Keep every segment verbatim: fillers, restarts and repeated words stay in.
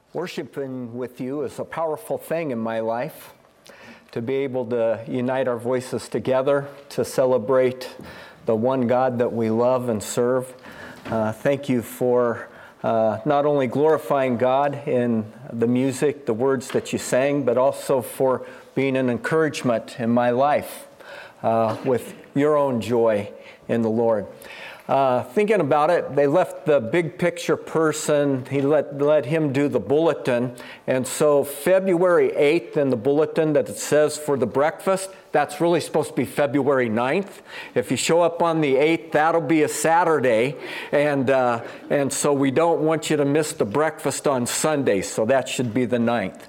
Worshiping with you is a powerful thing in my life, to be able to unite our voices together to celebrate the one God that we love and serve. Uh, thank you for uh, not only glorifying God in the music, the words that you sang, but also for being an encouragement in my life uh, with your own joy in the Lord. Uh, thinking about it, they left the big picture person, he let, let him do the bulletin, and so February eighth in the bulletin that it says for the breakfast, that's really supposed to be February ninth. If you show up on the eighth, that'll be a Saturday, and, uh, and so we don't want you to miss the breakfast on Sunday, so that should be the ninth.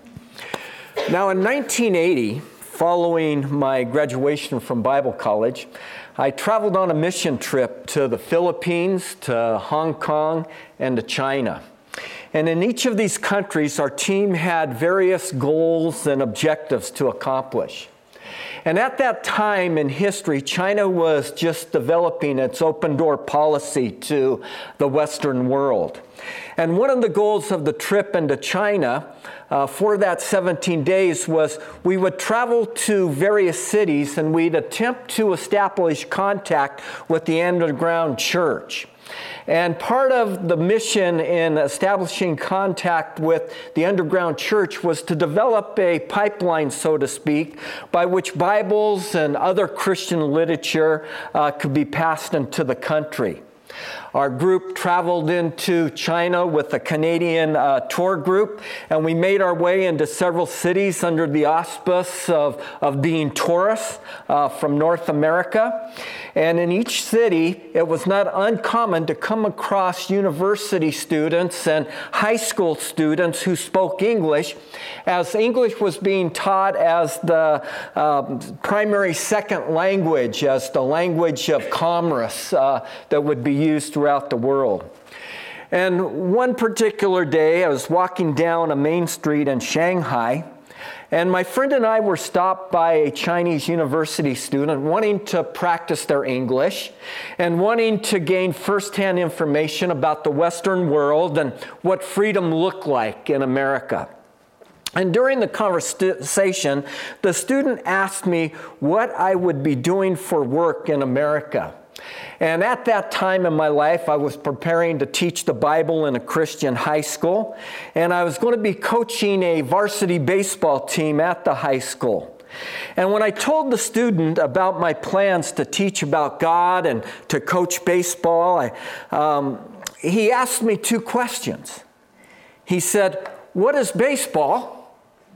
Now in nineteen eighty, following my graduation from Bible college, I traveled on a mission trip to the Philippines, to Hong Kong, and to China. And in each of these countries, our team had various goals and objectives to accomplish. And at that time in history, China was just developing its open door policy to the Western world. And one of the goals of the trip into China uh, for that seventeen days was we would travel to various cities and we'd attempt to establish contact with the underground church. And part of the mission in establishing contact with the underground church was to develop a pipeline, so to speak, by which Bibles and other Christian literature uh, could be passed into the country. Our group traveled into China with a Canadian uh, tour group, and we made our way into several cities under the auspice of, of being tourists uh, from North America. And in each city, it was not uncommon to come across university students and high school students who spoke English, as English was being taught as the uh, primary second language, as the language of commerce uh, that would be used throughout the world. And one particular day, I was walking down a main street in Shanghai, and my friend and I were stopped by a Chinese university student wanting to practice their English and wanting to gain firsthand information about the Western world and what freedom looked like in America. And during the conversation, the student asked me what I would be doing for work in America. And at that time in my life, I was preparing to teach the Bible in a Christian high school, and I was going to be coaching a varsity baseball team at the high school. And when I told the student about my plans to teach about God and to coach baseball, I, um, he asked me two questions. He said, "What is baseball?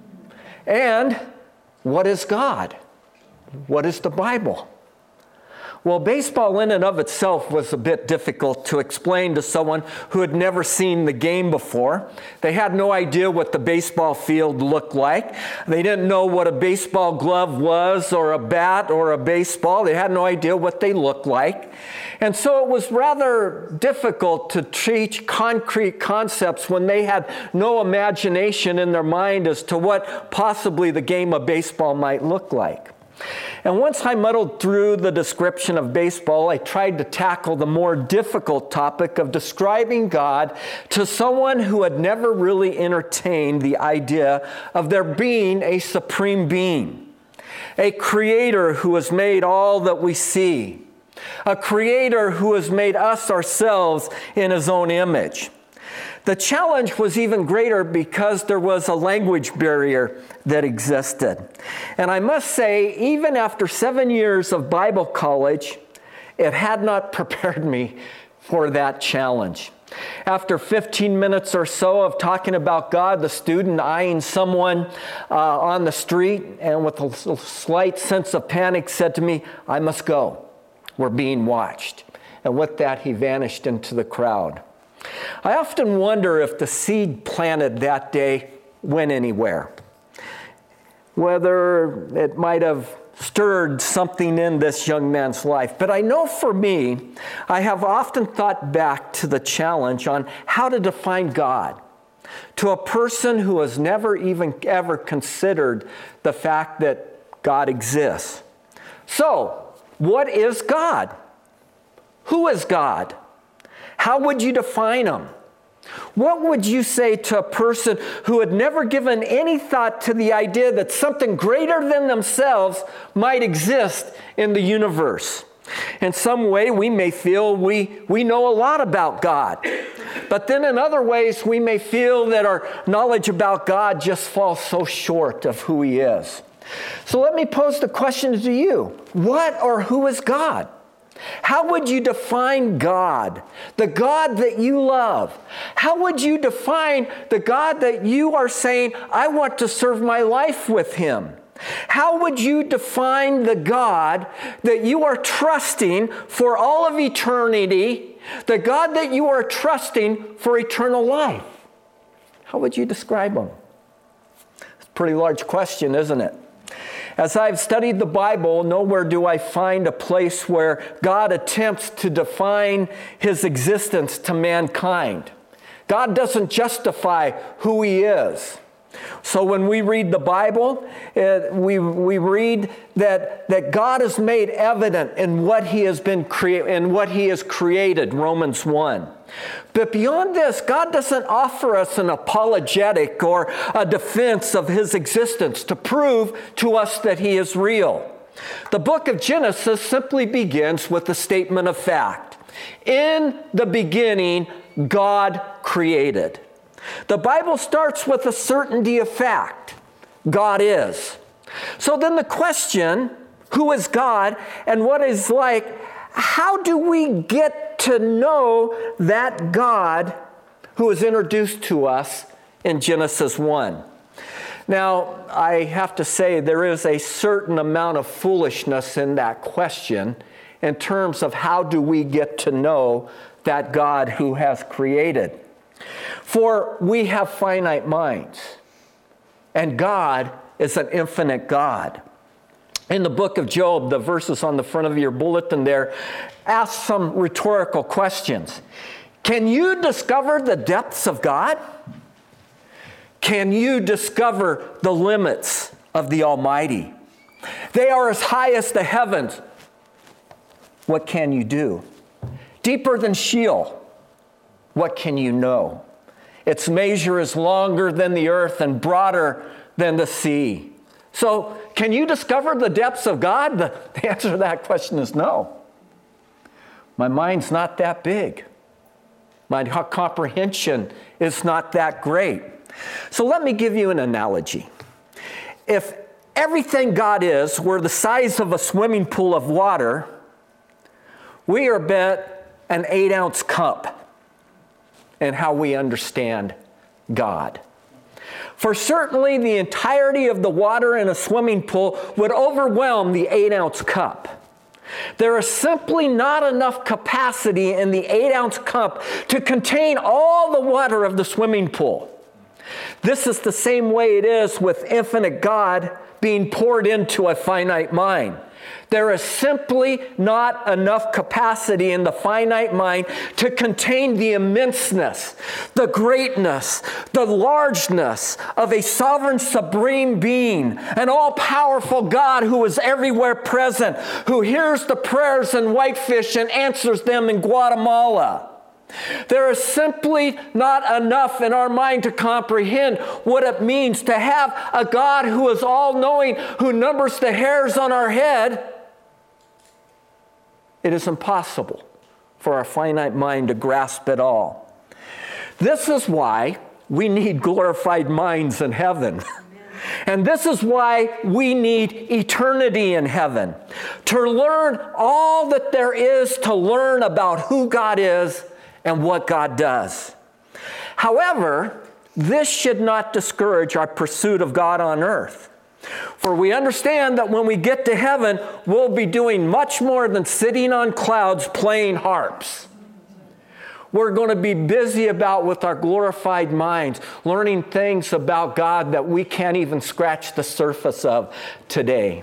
And what is God? What is the Bible?" Well, baseball in and of itself was a bit difficult to explain to someone who had never seen the game before. They had no idea what the baseball field looked like. They didn't know what a baseball glove was, or a bat, or a baseball. They had no idea what they looked like. And so it was rather difficult to teach concrete concepts when they had no imagination in their mind as to what possibly the game of baseball might look like. And once I muddled through the description of baseball, I tried to tackle the more difficult topic of describing God to someone who had never really entertained the idea of there being a supreme being, a creator who has made all that we see, a creator who has made us ourselves in his own image. The challenge was even greater because there was a language barrier that existed. And I must say, even after seven years of Bible college, it had not prepared me for that challenge. After fifteen minutes or so of talking about God, the student eyeing someone uh, on the street and with a slight sense of panic said to me, "I must go. We're being watched." And with that, he vanished into the crowd. I often wonder if the seed planted that day went anywhere, whether it might have stirred something in this young man's life. But I know for me, I have often thought back to the challenge on how to define God to a person who has never even ever considered the fact that God exists. So, what is God? Who is God? How would you define him? What would you say to a person who had never given any thought to the idea that something greater than themselves might exist in the universe? In some way, we may feel we, we know a lot about God. But then in other ways, we may feel that our knowledge about God just falls so short of who He is. So let me pose the question to you. What or who is God? How would you define God, the God that you love? How would you define the God that you are saying, I want to serve my life with Him? How would you define the God that you are trusting for all of eternity, the God that you are trusting for eternal life? How would you describe Him? It's a pretty large question, isn't it? As I've studied the Bible, nowhere do I find a place where God attempts to define His existence to mankind. God doesn't justify who He is. So when we read the Bible, uh, we, we read that, that God is made evident in what He has been crea- in what He has created, Romans one. But beyond this, God doesn't offer us an apologetic or a defense of His existence to prove to us that He is real. The book of Genesis simply begins with a statement of fact. In the beginning, God created. The Bible starts with a certainty of fact. God is. So then the question, who is God and what is like, how do we get to know that God who is introduced to us in Genesis one? Now, I have to say there is a certain amount of foolishness in that question in terms of how do we get to know that God who has created. For we have finite minds, and God is an infinite God. In the book of Job, the verses on the front of your bulletin there ask some rhetorical questions. Can you discover the depths of God? Can you discover the limits of the Almighty? They are as high as the heavens. What can you do? Deeper than Sheol. What can you know? Its measure is longer than the earth and broader than the sea. So, can you discover the depths of God? The, the answer to that question is no. My mind's not that big. My comprehension is not that great. So let me give you an analogy. If everything God is were the size of a swimming pool of water, we are bet an eight-ounce cup in how we understand God. For certainly the entirety of the water in a swimming pool would overwhelm the eight-ounce cup. There is simply not enough capacity in the eight-ounce cup to contain all the water of the swimming pool. This is the same way it is with infinite God being poured into a finite mind. There is simply not enough capacity in the finite mind to contain the immenseness, the greatness, the largeness of a sovereign, supreme being, an all-powerful God who is everywhere present, who hears the prayers in Whitefish and answers them in Guatemala. There is simply not enough in our mind to comprehend what it means to have a God who is all-knowing, who numbers the hairs on our head. It is impossible for our finite mind to grasp it all. This is why we need glorified minds in heaven. And this is why we need eternity in heaven. To learn all that there is to learn about who God is and what God does. However, this should not discourage our pursuit of God on earth. For we understand that when we get to heaven, we'll be doing much more than sitting on clouds playing harps. We're going to be busy about with our glorified minds, learning things about God that we can't even scratch the surface of today.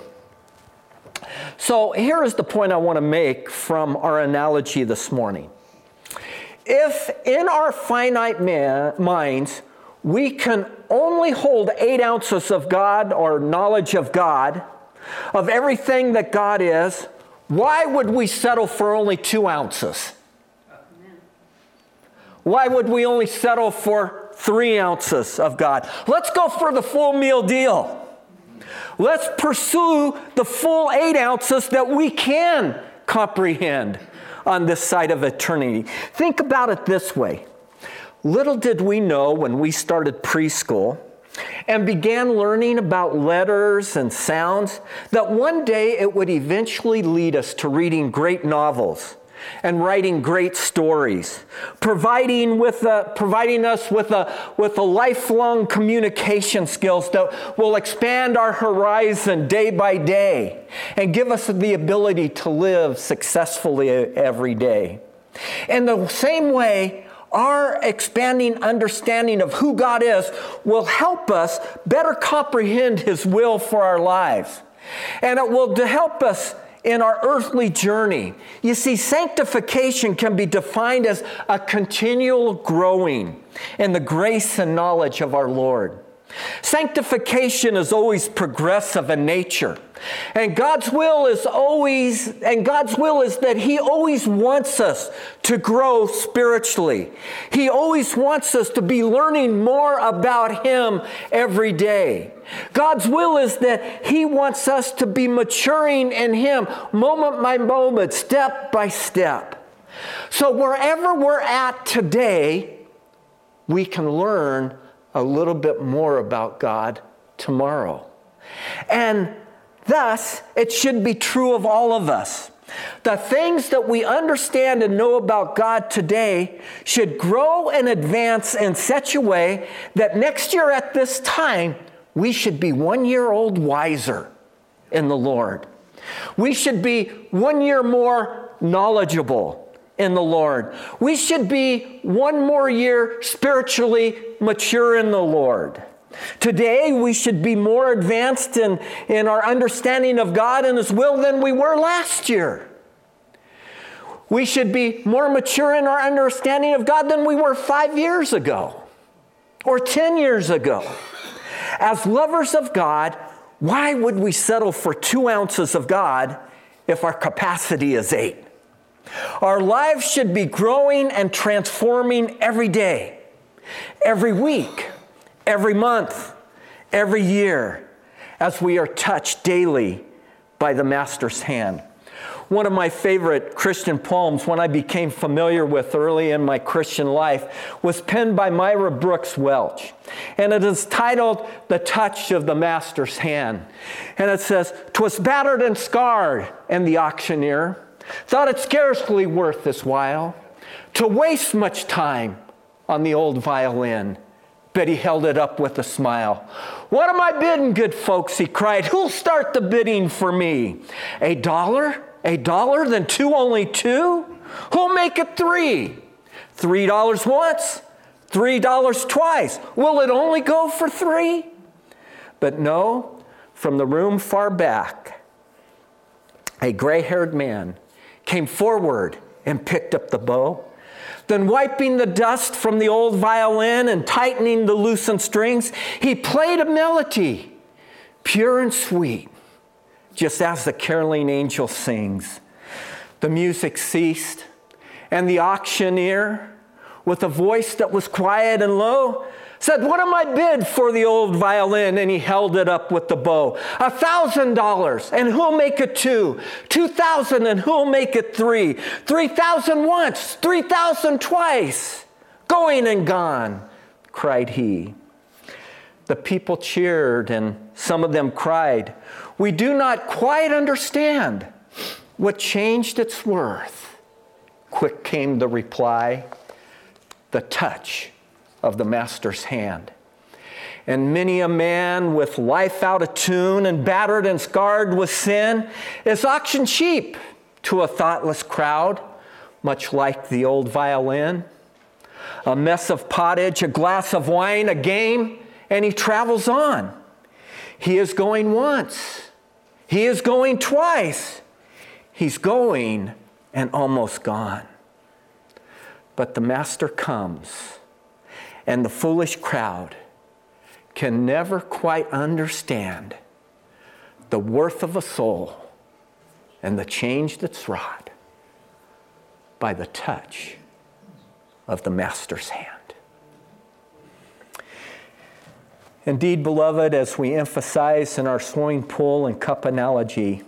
So here is the point I want to make from our analogy this morning. If in our finite man, minds we can only hold eight ounces of God or knowledge of God, of everything that God is, why would we settle for only two ounces? Why would we only settle for three ounces of God? Let's go for the full meal deal. Let's pursue the full eight ounces that we can comprehend on this side of eternity. Think about it this way. Little did we know when we started preschool and began learning about letters and sounds that one day it would eventually lead us to reading great novels and writing great stories, providing with a, providing us with a with a lifelong communication skills that will expand our horizon day by day and give us the ability to live successfully every day. In the same way, our expanding understanding of who God is will help us better comprehend His will for our lives. And it will help us in our earthly journey. You see, sanctification can be defined as a continual growing in the grace and knowledge of our Lord. Sanctification is always progressive in nature. And God's will is always, and God's will is that He always wants us to grow spiritually. He always wants us to be learning more about Him every day. God's will is that He wants us to be maturing in Him moment by moment, step by step. So wherever we're at today, we can learn a little bit more about God tomorrow. And thus, it should be true of all of us. The things that we understand and know about God today should grow and advance in such a way that next year at this time, we should be one year old wiser in the Lord. We should be one year more knowledgeable in the Lord. We should be one more year spiritually mature in the Lord. Today, we should be more advanced in, in our understanding of God and His will than we were last year. We should be more mature in our understanding of God than we were five years ago or ten years ago. As lovers of God, why would we settle for two ounces of God if our capacity is eight? Our lives should be growing and transforming every day, every week, every month, every year, as we are touched daily by the Master's hand. One of my favorite Christian poems, one I became familiar with early in my Christian life, was penned by Myra Brooks Welch. And it is titled, "The Touch of the Master's Hand." And it says, "'Twas battered and scarred, and the auctioneer thought it scarcely worth his while to waste much time on the old violin. But he held it up with a smile. 'What am I bidding, good folks?' he cried. 'Who'll start the bidding for me? A dollar? A dollar? Then two only two? Who'll make it three? Three dollars once? Three dollars twice? Will it only go for three?' But no, from the room far back, a gray-haired man came forward and picked up the bow. Then wiping the dust from the old violin and tightening the loosened strings, he played a melody, pure and sweet, just as the caroling angel sings. The music ceased, and the auctioneer, with a voice that was quiet and low, said, 'What am I bid for the old violin?' And he held it up with the bow. A thousand dollars, and who'll make it two? Two thousand, and who'll make it three? Three thousand once, three thousand twice. Going and gone," cried he. The people cheered, and some of them cried, "We do not quite understand what changed its worth." Quick came the reply, "The touch of the Master's hand." And many a man with life out of tune and battered and scarred with sin is auctioned cheap to a thoughtless crowd, much like the old violin. A mess of pottage, a glass of wine, a game, and he travels on. He is going once. He is going twice. He's going and almost gone. But the Master comes, and the foolish crowd can never quite understand the worth of a soul and the change that's wrought by the touch of the Master's hand. Indeed, beloved, as we emphasize in our swimming pool and cup analogy,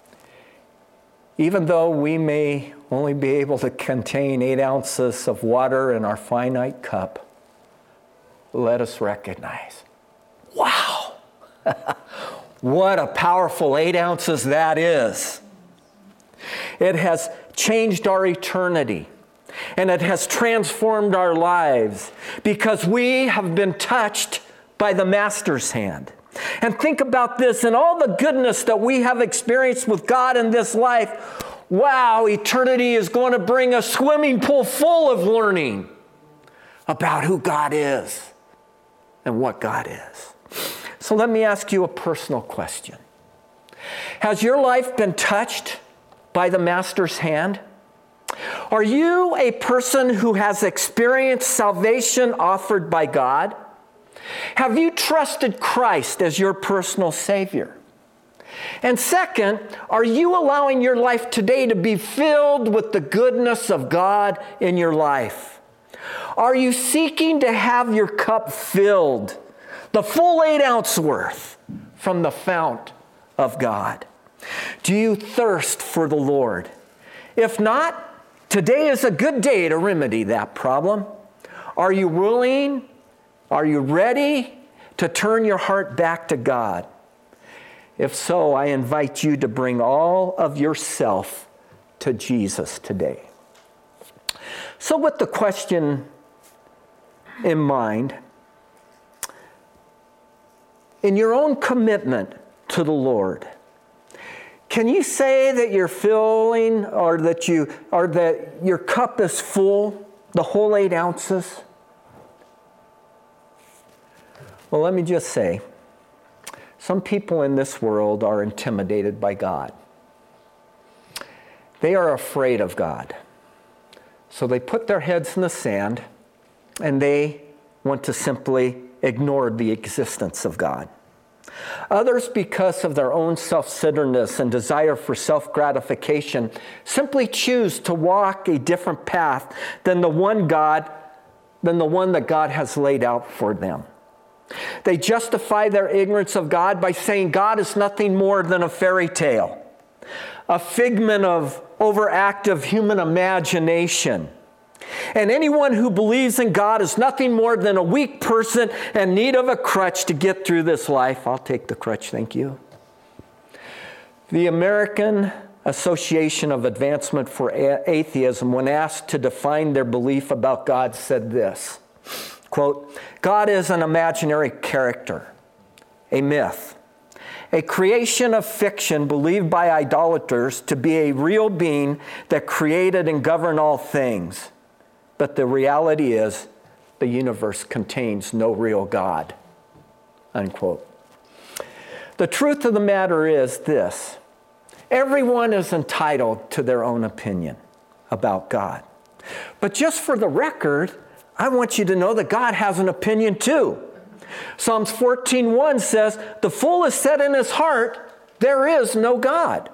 even though we may only be able to contain eight ounces of water in our finite cup, let us recognize, wow, what a powerful eight ounces that is. It has changed our eternity, and it has transformed our lives because we have been touched by the Master's hand. And think about this, and all the goodness that we have experienced with God in this life, wow, eternity is going to bring a swimming pool full of learning about who God is and what God is. So let me ask you a personal question. Has your life been touched by the Master's hand? Are you a person who has experienced salvation offered by God? Have you trusted Christ as your personal Savior? And second, are you allowing your life today to be filled with the goodness of God in your life? Are you seeking to have your cup filled, the full eight ounce worth, from the fount of God? Do you thirst for the Lord? If not, today is a good day to remedy that problem. Are you willing? Are you ready to turn your heart back to God? If so, I invite you to bring all of yourself to Jesus today. So with the question in mind, in your own commitment to the Lord, can you say that you're filling or that you or that your cup is full, the whole eight ounces? Well, let me just say, some people in this world are intimidated by God. They are afraid of God. So they put their heads in the sand and they want to simply ignore the existence of God. Others, because of their own self-centeredness and desire for self-gratification, simply choose to walk a different path than the one God, than the one that God has laid out for them. They justify their ignorance of God by saying God is nothing more than a fairy tale, a figment of overactive human imagination. And anyone who believes in God is nothing more than a weak person in need of a crutch to get through this life. I'll take the crutch, thank you. The American Association of Advancement for Atheism, when asked to define their belief about God, said this, quote, God is an imaginary character, a myth, a creation of fiction believed by idolaters to be a real being that created and governed all things. But the reality is the universe contains no real God, unquote. The truth of the matter is this. Everyone is entitled to their own opinion about God. But just for the record, I want you to know that God has an opinion too. Psalms fourteen one says, the fool has said in his heart, there is no God.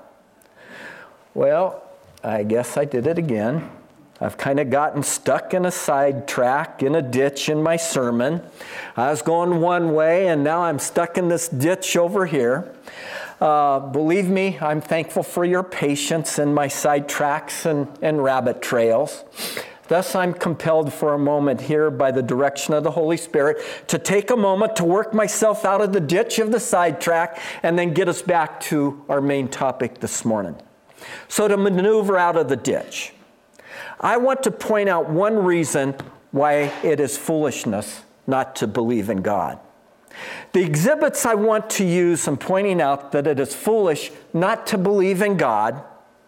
Well, I guess I did it again. I've kind of gotten stuck in a sidetrack, in a ditch in my sermon. I was going one way, and now I'm stuck in this ditch over here. Uh, believe me, I'm thankful for your patience in my sidetracks and, and rabbit trails. Thus, I'm compelled for a moment here by the direction of the Holy Spirit to take a moment to work myself out of the ditch of the sidetrack and then get us back to our main topic this morning. So to maneuver out of the ditch, I want to point out one reason why it is foolishness not to believe in God. The exhibits I want to use in pointing out that it is foolish not to believe in God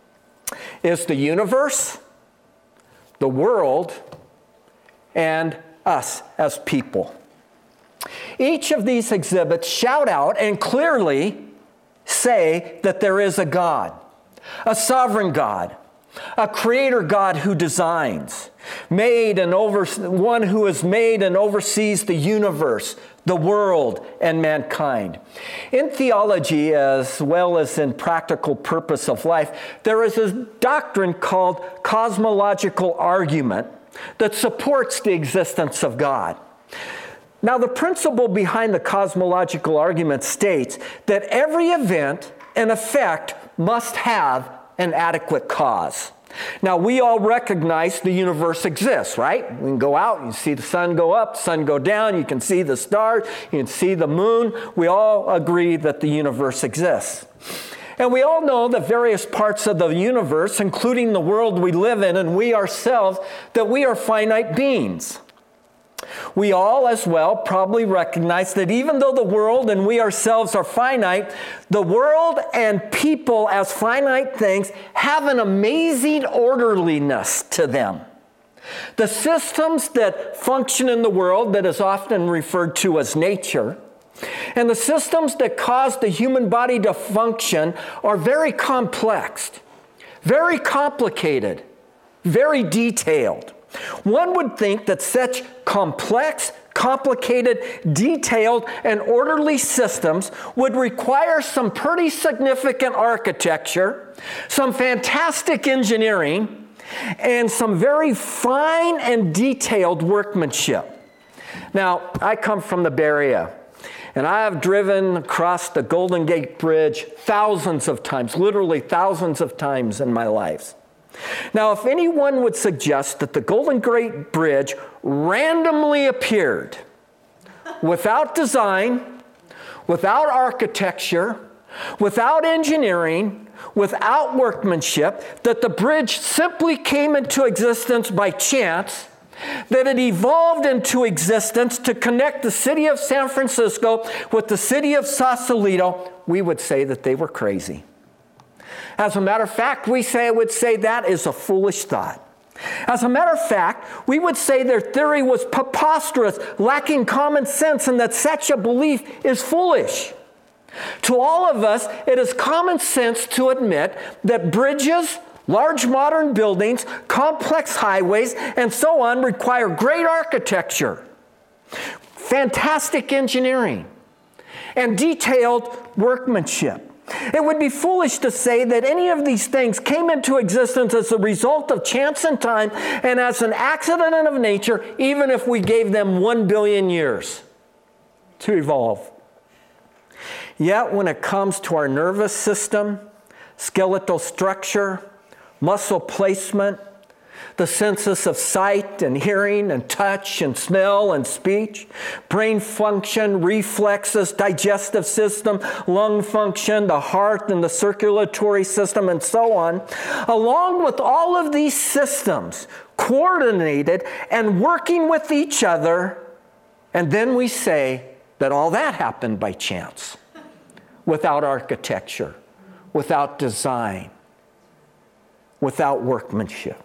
is the universe, the world, and us as people. Each of these exhibits shout out and clearly say that there is a God, a sovereign God, a creator God who designs, made and over, one who has made and oversees the universe, the world, and mankind. In theology, as well as in practical purpose of life, there is a doctrine called cosmological argument, that supports the existence of God. Now, the principle behind the cosmological argument states that every event and effect must have an adequate cause. Now, we all recognize the universe exists, right? We can go out, you see the sun go up, sun go down, you can see the stars, you can see the moon. We all agree that the universe exists. And we all know that various parts of the universe, including the world we live in and we ourselves, that we are finite beings. We all, as well, probably recognize that even though the world and we ourselves are finite, the world and people as finite things have an amazing orderliness to them. The systems that function in the world, that is often referred to as nature, and the systems that cause the human body to function are very complex, very complicated, very detailed. One would think that such complex, complicated, detailed, and orderly systems would require some pretty significant architecture, some fantastic engineering, and some very fine and detailed workmanship. Now, I come from the Bay Area, and I have driven across the Golden Gate Bridge thousands of times, literally thousands of times in my life. Now, if anyone would suggest that the Golden Gate Bridge randomly appeared without design, without architecture, without engineering, without workmanship, that the bridge simply came into existence by chance, that it evolved into existence to connect the city of San Francisco with the city of Sausalito, we would say that they were crazy. As a matter of fact, we say would say that is a foolish thought. As a matter of fact, we would say their theory was preposterous, lacking common sense, and that such a belief is foolish. To all of us, it is common sense to admit that bridges, large modern buildings, complex highways, and so on require great architecture, fantastic engineering, and detailed workmanship. It would be foolish to say that any of these things came into existence as a result of chance and time and as an accident of nature, even if we gave them one billion years to evolve. Yet when it comes to our nervous system, skeletal structure, muscle placement, the senses of sight and hearing and touch and smell and speech, brain function, reflexes, digestive system, lung function, the heart and the circulatory system, and so on, along with all of these systems coordinated and working with each other, and then we say that all that happened by chance, without architecture, without design, without workmanship.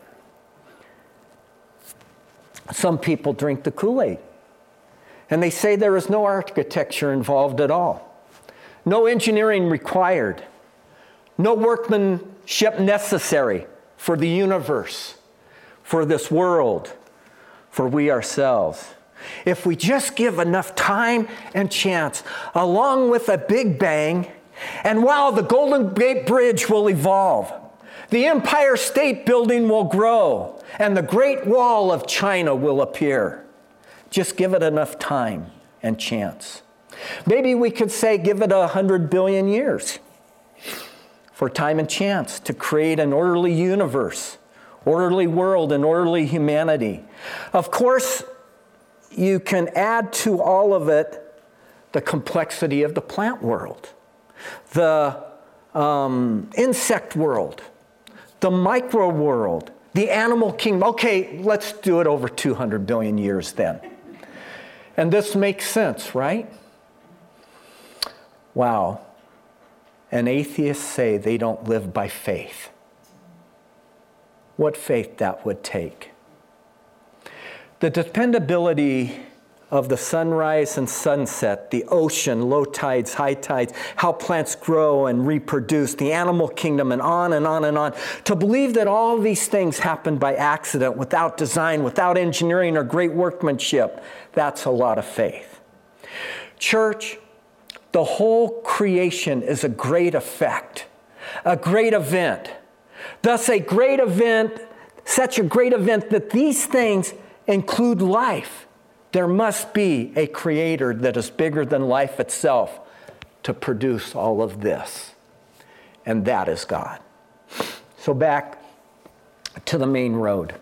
Some people drink the Kool-Aid, and they say there is no architecture involved at all, no engineering required, no workmanship necessary for the universe, for this world, for we ourselves. If we just give enough time and chance, along with a big bang, and wow, the Golden Gate Bridge will evolve. The Empire State Building will grow, and the Great Wall of China will appear. Just give it enough time and chance. Maybe we could say give it a hundred billion years for time and chance to create an orderly universe, orderly world, and orderly humanity. Of course, you can add to all of it the complexity of the plant world, the um, insect world, the micro world, the animal kingdom. Okay, let's do it over two hundred billion years then. And this makes sense, right? Wow. And atheists say they don't live by faith. What faith that would take. The dependability of the sunrise and sunset, the ocean, low tides, high tides, how plants grow and reproduce, the animal kingdom, and on and on and on. To believe that all these things happen by accident, without design, without engineering or great workmanship, that's a lot of faith. Church, the whole creation is a great effect, a great event. Thus, a great event such a great event that these things include life, there must be a creator that is bigger than life itself to produce all of this. And that is God. So back to the main road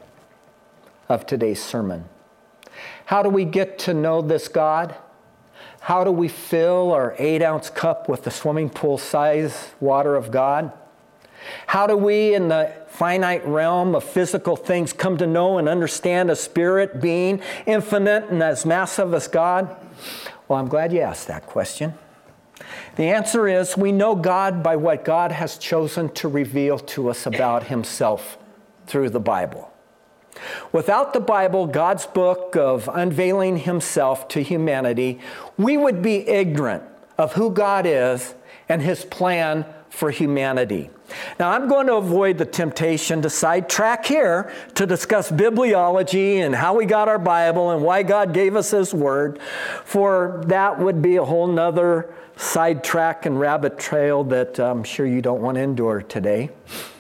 of today's sermon. How do we get to know this God? How do we fill our eight-ounce cup with the swimming pool-size water of God? How do we, in the finite realm of physical things, come to know and understand a spirit being infinite and as massive as God? Well, I'm glad you asked that question. The answer is we know God by what God has chosen to reveal to us about himself through the Bible. Without the Bible, God's book of unveiling himself to humanity, we would be ignorant of who God is and his plan for humanity. Now, I'm going to avoid the temptation to sidetrack here to discuss bibliology and how we got our Bible and why God gave us his word, for that would be a whole nother sidetrack and rabbit trail that I'm sure you don't want to endure today.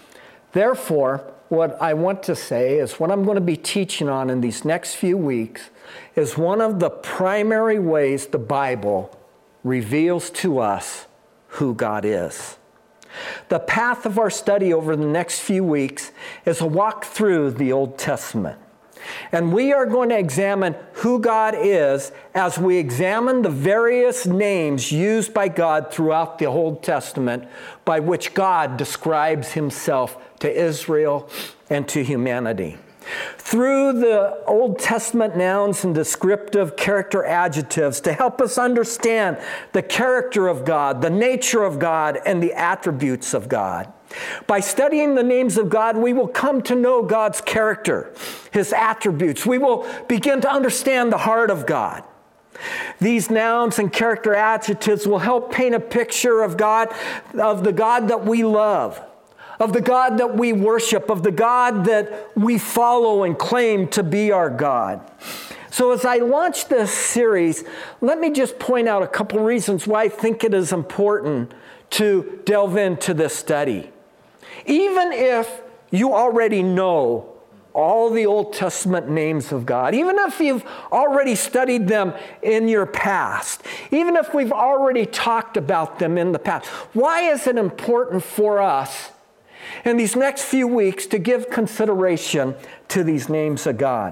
Therefore, what I want to say is what I'm going to be teaching on in these next few weeks is one of the primary ways the Bible reveals to us who God is. The path of our study over the next few weeks is a walk through the Old Testament. And we are going to examine who God is as we examine the various names used by God throughout the Old Testament by which God describes himself to Israel and to humanity. Through the Old Testament nouns and descriptive character adjectives to help us understand the character of God, the nature of God, and the attributes of God. By studying the names of God, we will come to know God's character, his attributes. We will begin to understand the heart of God. These nouns and character adjectives will help paint a picture of God, of the God that we love, of the God that we worship, of the God that we follow and claim to be our God. So as I launch this series, let me just point out a couple reasons why I think it is important to delve into this study. Even if you already know all the Old Testament names of God, even if you've already studied them in your past, even if we've already talked about them in the past, why is it important for us in these next few weeks to give consideration to these names of God?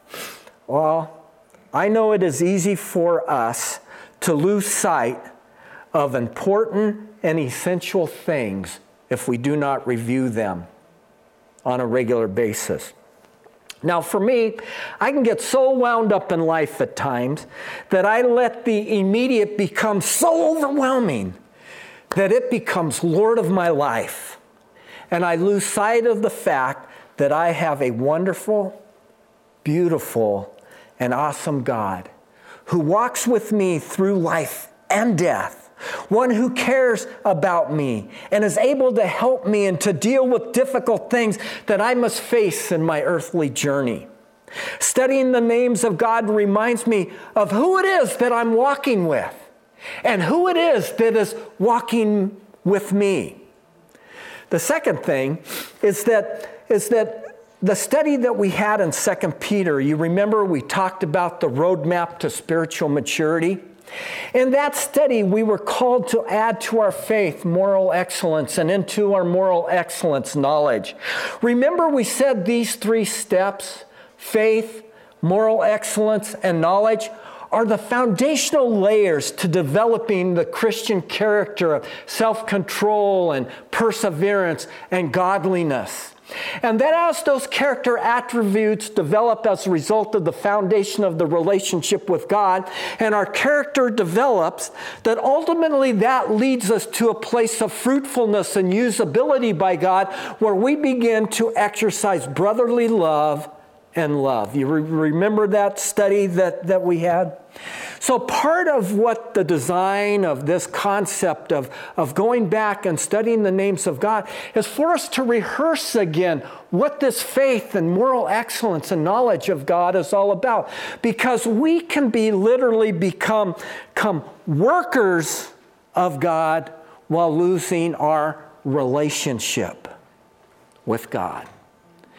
Well, I know it is easy for us to lose sight of important and essential things if we do not review them on a regular basis. Now, for me, I can get so wound up in life at times that I let the immediate become so overwhelming that it becomes Lord of my life. And I lose sight of the fact that I have a wonderful, beautiful, and awesome God who walks with me through life and death. One who cares about me and is able to help me and to deal with difficult things that I must face in my earthly journey. Studying the names of God reminds me of who it is that I'm walking with and who it is that is walking with me. The second thing is that, is that the study that we had in Second Peter, you remember we talked about the roadmap to spiritual maturity? In that study, we were called to add to our faith moral excellence and into our moral excellence knowledge. Remember we said these three steps, faith, moral excellence, and knowledge, are the foundational layers to developing the Christian character of self-control and perseverance and godliness. And that as those character attributes develop as a result of the foundation of the relationship with God, and our character develops, that ultimately that leads us to a place of fruitfulness and usability by God, where we begin to exercise brotherly love and love. You re- remember that study that, that we had? So part of what the design of this concept of, of going back and studying the names of God is for us to rehearse again what this faith and moral excellence and knowledge of God is all about. Because we can be literally become, become workers of God while losing our relationship with God.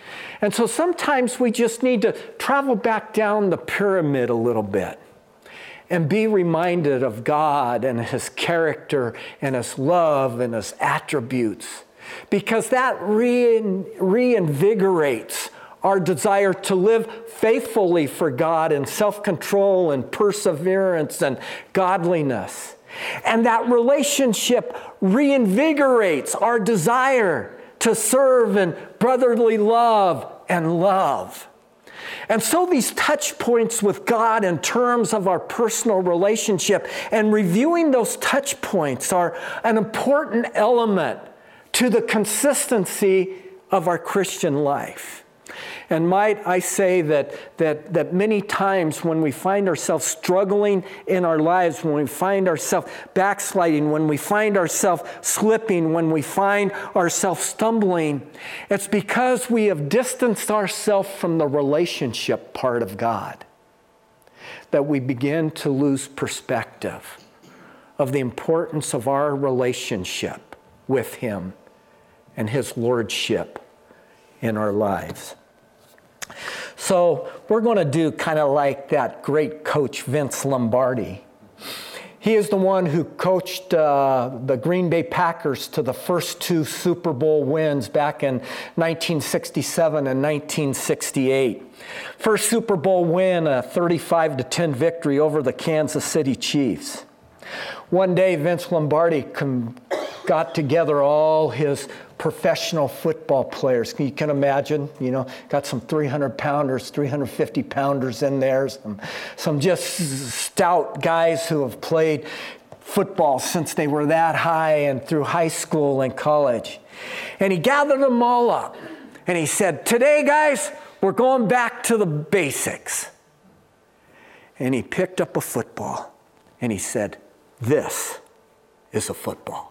And so sometimes we just need to travel back down the pyramid a little bit and be reminded of God and His character and His love and His attributes, because that rein, reinvigorates our desire to live faithfully for God in self-control and perseverance and godliness. And that relationship reinvigorates our desire to serve in brotherly love and love. And so these touch points with God in terms of our personal relationship and reviewing those touch points are an important element to the consistency of our Christian life. And might I say that, that, that many times when we find ourselves struggling in our lives, when we find ourselves backsliding, when we find ourselves slipping, when we find ourselves stumbling, it's because we have distanced ourselves from the relationship part of God, that we begin to lose perspective of the importance of our relationship with Him and His lordship in our lives. So we're going to do kind of like that great coach Vince Lombardi. He is the one who coached uh, the Green Bay Packers to the first two Super Bowl wins back in nineteen sixty-seven and nineteen sixty-eight. First Super Bowl win, a thirty-five to ten victory over the Kansas City Chiefs. One day, Vince Lombardi com- got together all his professional football players. You can imagine, you know, got some three hundred pounders, three hundred fifty pounders in there, some, some just stout guys who have played football since they were that high and through high school and college. And he gathered them all up and he said, "Today, guys, we're going back to the basics." And he picked up a football and he said, "This is a football."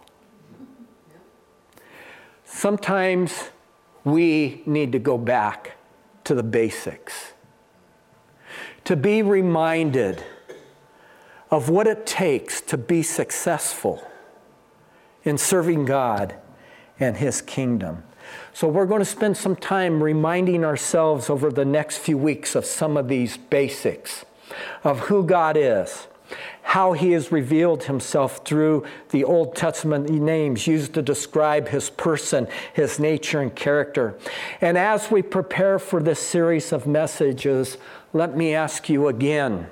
Sometimes we need to go back to the basics, to be reminded of what it takes to be successful in serving God and His kingdom. So we're going to spend some time reminding ourselves over the next few weeks of some of these basics of who God is, how He has revealed Himself through the Old Testament names used to describe His person, His nature, and character. And as we prepare for this series of messages, let me ask you again,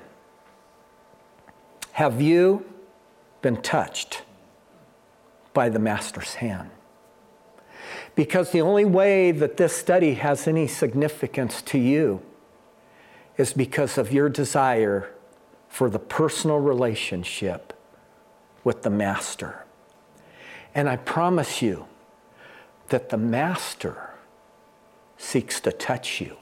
have you been touched by the Master's hand? Because the only way that this study has any significance to you is because of your desire for the personal relationship with the Master. And I promise you that the Master seeks to touch you.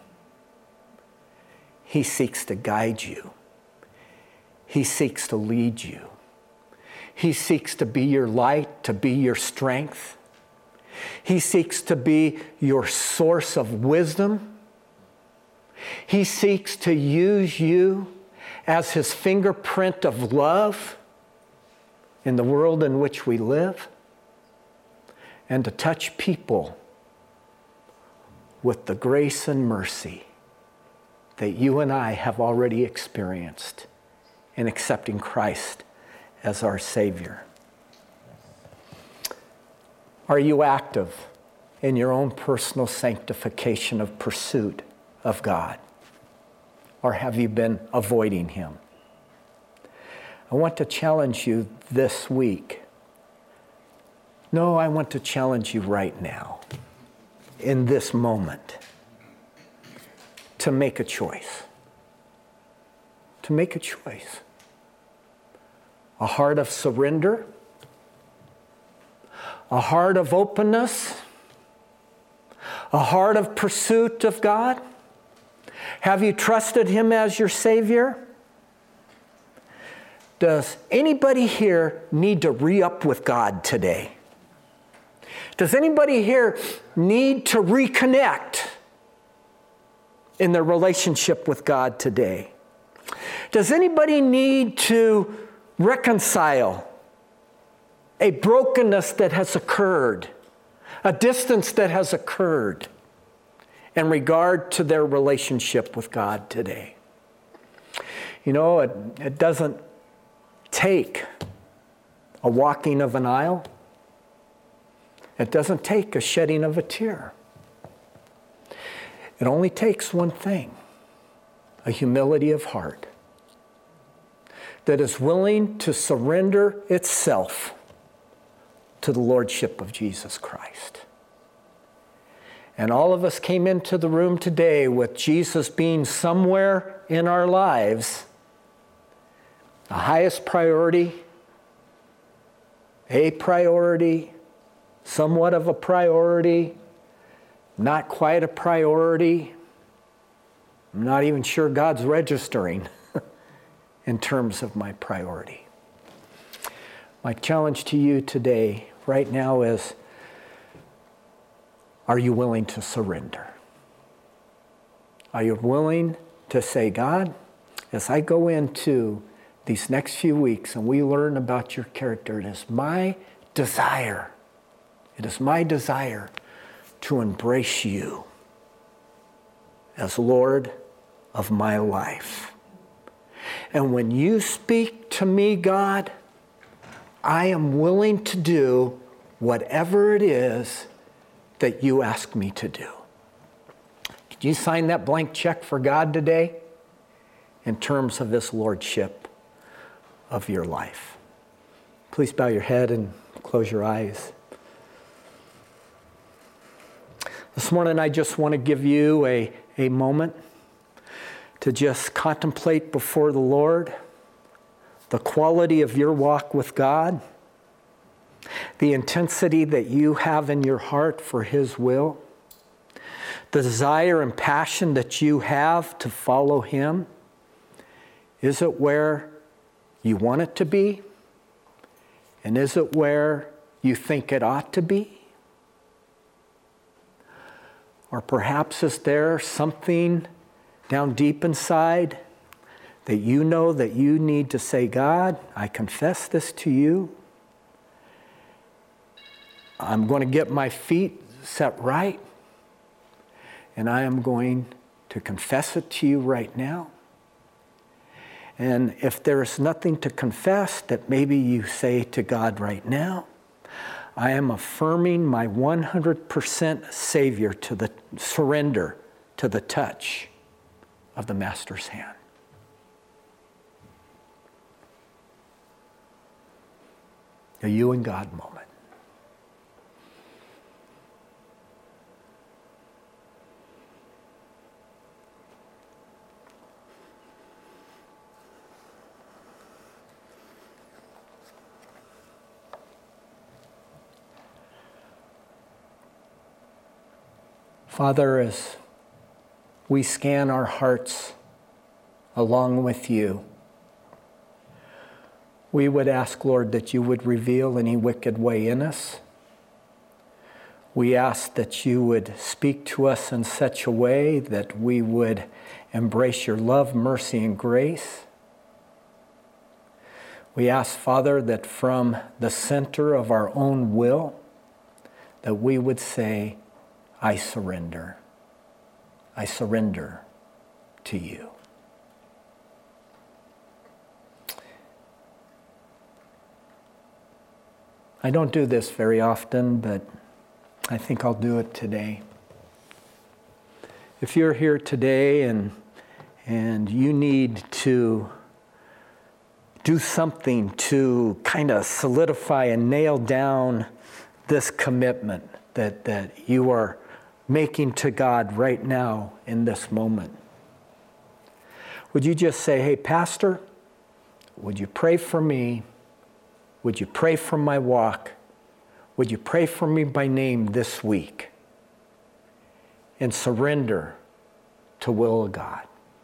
He seeks to guide you. He seeks to lead you. He seeks to be your light, to be your strength. He seeks to be your source of wisdom. He seeks to use you as His fingerprint of love in the world in which we live, and to touch people with the grace and mercy that you and I have already experienced in accepting Christ as our Savior. Are you active in your own personal sanctification of pursuit of God? Or have you been avoiding Him? I want to challenge you this week. No, I want to challenge you right now, in this moment, to make a choice. To make a choice. A heart of surrender, a heart of openness, a heart of pursuit of God. Have you trusted Him as your Savior? Does anybody here need to re-up with God today? Does anybody here need to reconnect in their relationship with God today? Does anybody need to reconcile a brokenness that has occurred, a distance that has occurred in regard to their relationship with God today. You know, it, it doesn't take a walking of an aisle. It doesn't take a shedding of a tear. It only takes one thing, a humility of heart that is willing to surrender itself to the lordship of Jesus Christ. And all of us came into the room today with Jesus being somewhere in our lives, the highest priority, a priority, somewhat of a priority, not quite a priority. I'm not even sure God's registering in terms of my priority. My challenge to you today, right now, is, are you willing to surrender? Are you willing to say, God, as I go into these next few weeks and we learn about your character, it is my desire, it is my desire to embrace you as Lord of my life. And when you speak to me, God, I am willing to do whatever it is that you ask me to do. Did you sign that blank check for God today in terms of his lordship of your life? Please bow your head and close your eyes. This morning I just want to give you a, a moment to just contemplate before the Lord the quality of your walk with God, the intensity that you have in your heart for his will, the desire and passion that you have to follow him. Is it where you want it to be? And is it where you think it ought to be? Or perhaps is there something down deep inside that you know that you need to say, God, I confess this to you. I'm going to get my feet set right, and I am going to confess it to you right now. And if there is nothing to confess, that maybe you say to God right now, I am affirming my one hundred percent Savior to the surrender to the touch of the Master's hand. A you and God moment. Father, as we scan our hearts along with you, we would ask, Lord, that you would reveal any wicked way in us. We ask that you would speak to us in such a way that we would embrace your love, mercy, and grace. We ask, Father, that from the center of our own will, that we would say, I surrender. I surrender to you. I don't do this very often, but I think I'll do it today. If you're here today and, and you need to do something to kind of solidify and nail down this commitment that, that you are making to God right now in this moment, would you just say, hey, Pastor, would you pray for me? Would you pray for my walk? Would you pray for me by name this week? And surrender to will of God.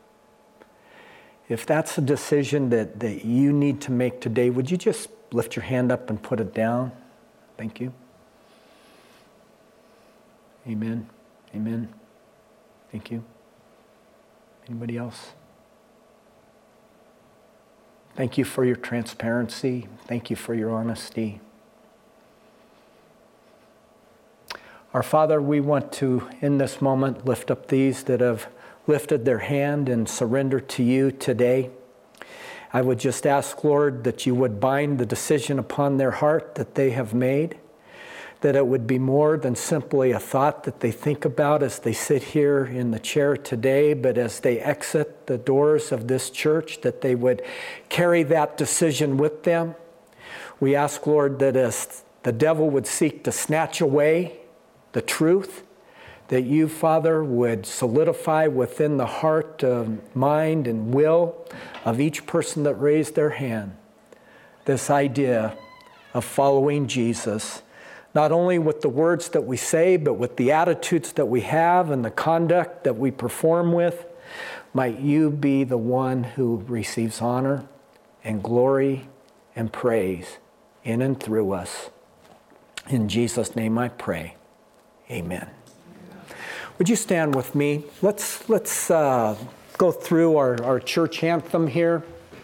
If that's a decision that, that you need to make today, would you just lift your hand up and put it down? Thank you. Amen. Amen. Thank you. Anybody else? Thank you for your transparency. Thank you for your honesty. Our Father, we want to, in this moment, lift up these that have lifted their hand and surrender to you today. I would just ask, Lord, that you would bind the decision upon their heart that they have made, that it would be more than simply a thought that they think about as they sit here in the chair today, but as they exit the doors of this church, that they would carry that decision with them. We ask, Lord, that as the devil would seek to snatch away the truth, that you, Father, would solidify within the heart, uh, mind, and will of each person that raised their hand this idea of following Jesus, not only with the words that we say, but with the attitudes that we have and the conduct that we perform with. Might you be the one who receives honor and glory and praise in and through us. In Jesus' name I pray. Amen. Would you stand with me? Let's let's uh, go through our, our church anthem here.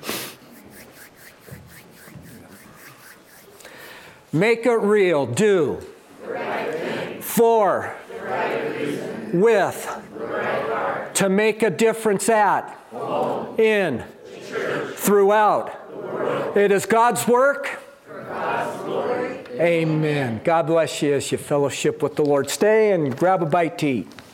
Make it real. Do. The right thing. For. The right reason. With. The right heart. To make a difference at. Home. In. The church. Throughout. The world. It is God's work. For God's glory. Amen. God bless you as you fellowship with the Lord. Stay and grab a bite to eat.